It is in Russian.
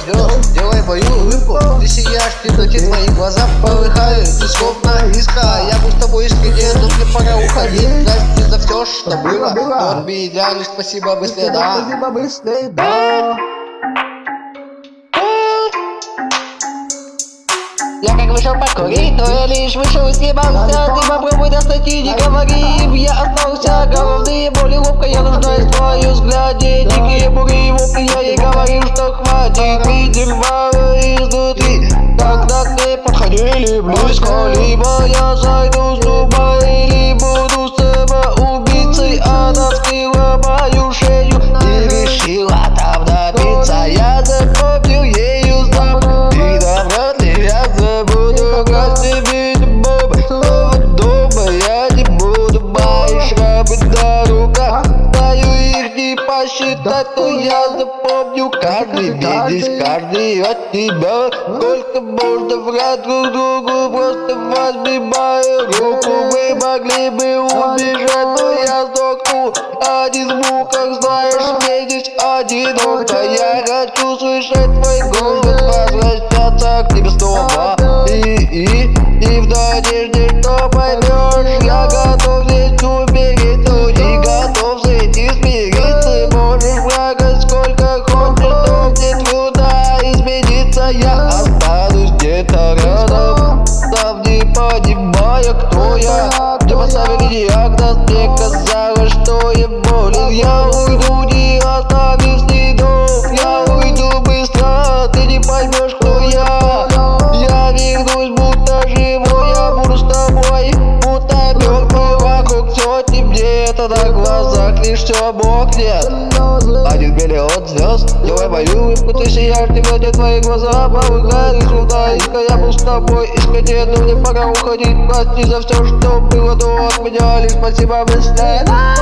звезд, делай мою улыбку. Ты сияешь, в темноте твои глаза полыхают. Ты словно искра, я был с тобой искренне, но мне пора уходить. Прости за все, что было. Тот меня лишь спасибо быстрее, да. Спасибо быстрее, да. Я как вышел покурить, но я лишь вышел и съебался. Ты попробуй достать и не говори. Я остался, головные боли, ловко я нуждаюсь в твоем взгляде. Дикие бури, вопли, я ей говорил, что хватит. Лидерва изнутри, когда к ней подходили близко. Либо я зайду с ума, или буду самоубийцей. Она вскрыла мою шею и решила там добиться. Я запомнил ею знак, и навряд ли я забуду, как тебе любовь. Но дома я не буду, мои шрамы на руках. Знаю, их не посчитать, но я запомню каждый видишь, каждый от тебя. Сколько можно врать друг другу, просто возьми мою руку. Мы могли бы убежать, но я сдохну. А не звуках, знаешь, мне здесь одиноко. Я хочу слышать твой голос, возвращаться к тебе снова. И в надежде, что поймешь, я готов здесь умереть, но не готов с этим смириться. Можешь врагать сколько хочешь, но мне трудно измениться. Я останусь где-то рядом, сам не понимая, кто я. Мне поставили диагноз, мне казалось, что я болен. Я уйду, не оставив следов. Я уйду быстро, ты не поймешь, кто я. Я вернусь, будто живой, я буду с тобой, будто мертвый. Вокруг все темнеет, а на глазах лишь все мокнет. 1 миллион звезд, делай мою улыбку, ты сияешь, ты глядя твои глаза полыхают, словно искра. Я был с тобой искренне, но мне пора уходить. Прости за все, что было, но от меня лишь спасибо быстрее.